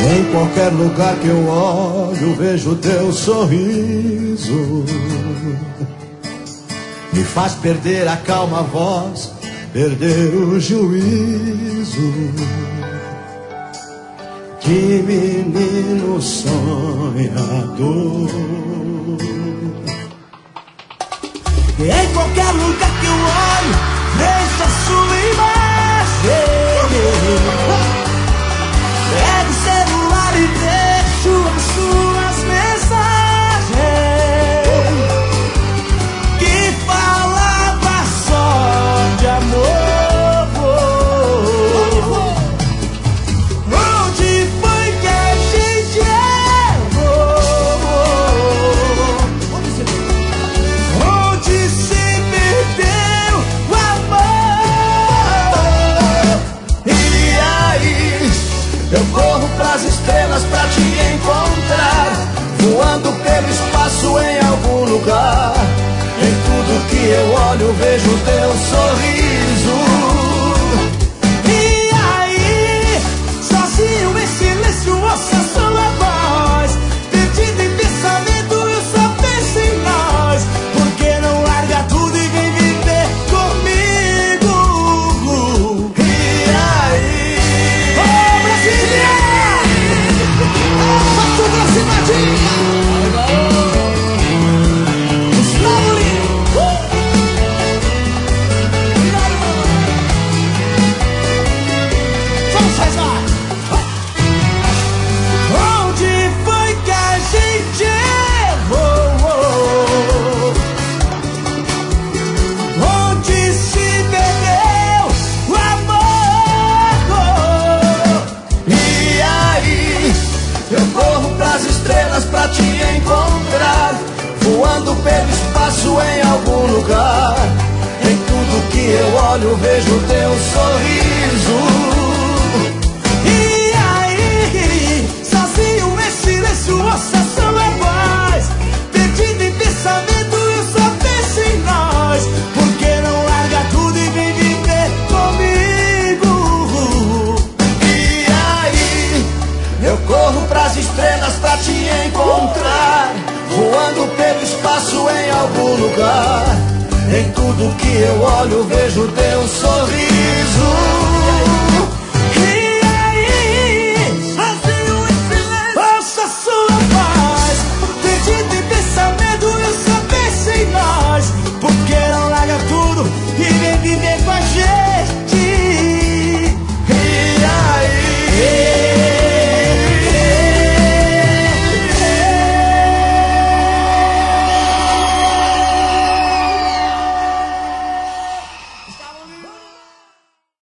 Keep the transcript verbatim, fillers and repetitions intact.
Em qualquer lugar que eu olho, vejo teu sorriso. Me faz perder a calma voz, perder o juízo. Que menino sonhador. Em qualquer lugar que eu olho, vejo a sua imagem. Pego o celular e deixo as suas mensagens que falava só de amor. Onde foi que a gente errou? Onde se perdeu o amor? E aí eu corro pras estrelas pra te encontrar, voando pelo espaço em algum lugar. Em tudo que eu olho vejo teu sorriso. E aí, sozinho em silêncio, ouço a sua voz. Perdido em pensamento, eu só penso em nós. Por que não larga tudo e vem viver comigo? E aí, ô Brasília! Fato Braciladinha! Slowly! Vamos rezar! Onde foi que a gente errou? Onde se perdeu o amor? E aí, eu corro pras estrelas pra te encontrar, voando pelo espaço em algum lugar. Em tudo que eu olho vejo teu sorriso. E aí, sozinho em silêncio, ouço a sua voz. Perdido em pensamento, eu só penso em nós. Por que não larga tudo e vem viver comigo? E aí, eu corro pras estrelas pra te encontrar, voando pelo espaço em algum lugar. Em tudo que eu olho vejo teu sorriso.